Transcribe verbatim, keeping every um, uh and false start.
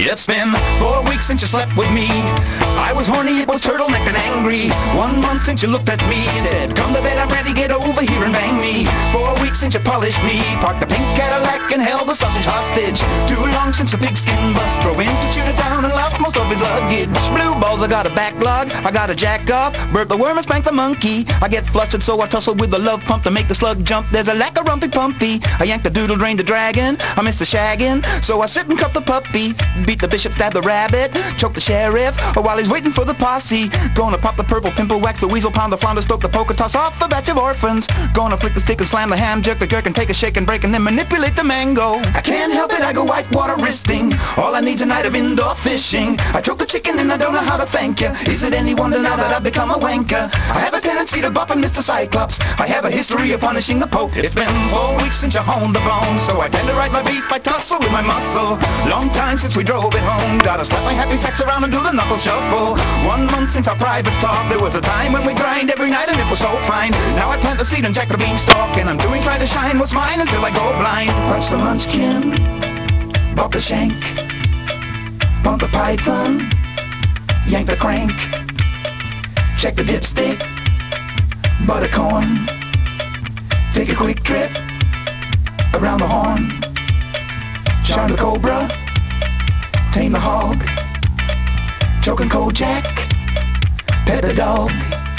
It's been four weeks since you slept with me. I was horny, was turtleneck and angry. One month since you looked at me, said, come to bed, I'm ready, get over here and bang me. Four weeks since you polished me, parked the pink Cadillac and held the sausage hostage. Too long since the pigskin bus drove into Chinatown and lost most of his luggage. Blue balls, I got a backlog, I got a jack off, Bert the worm and Spank the monkey. I get flustered, so I tussle with the love pump to make the slug jump. There's a lack of rumpy pumpy. I yank the doodle, drain the dragon. I miss the shagging, so I sit and cuff the puppy. Beat the bishop, stab the rabbit, choke the sheriff, or while he's waiting for the posse. Gonna pop the purple pimple, wax the weasel, pound the flounder, stoke the poker, toss off a batch of orphans. Gonna flick the stick and slam the ham, jerk the jerk and take a shake and break and then manipulate the mango. I can't help it, I go whitewater wristing. All I need's a night of indoor fishing. I choke the chicken and I don't know how to thank you. Is it any wonder now that I've become a wanker? I have a tendency to buff and Mister Cyclops. I have a history of punishing the Pope. It's been four weeks since you honed the bone, so I tend to ride my beef, I tussle with my muscle. Long time since we drove it home, gotta slap my happy sacks around and do the knuckle shuffle. One month since our privates talked, there was a time when we grind every night and it was so fine. Now I plant the seed and jack the beanstalk, and I'm doing try to shine what's mine until I go blind. Punch the munchkin, bop the shank, pump the python, yank the crank, check the dipstick, butter corn, take a quick trip around the horn, charm the cobra, tame the hog, choking Kojak, pet the dog.